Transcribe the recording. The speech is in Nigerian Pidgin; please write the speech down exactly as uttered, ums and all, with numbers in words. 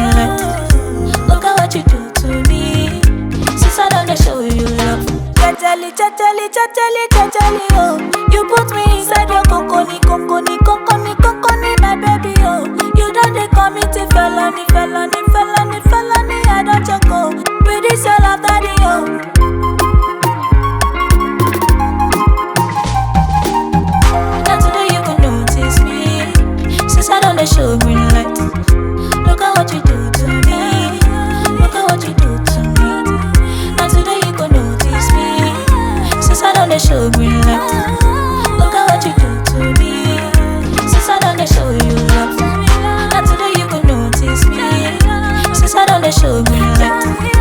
light. Look at what you do to me. Since I don't show you love. Jajali, jajali, jajali, jajali, oh. You put me inside your kokoni, kokoni, kokoni, kokoni, my baby, oh. You don't they commit a felony, felony, felony, felony. I don't joke, oh. With this your love, daddy, oh. Now today you can notice me. Since I don't show green light. Look at what you do to me. Look at what you do to me. Now today you can notice me. Since I don't show green light. Look at what you do to me. Since I don't show you love. Now today you can notice me. Since I don't show green light.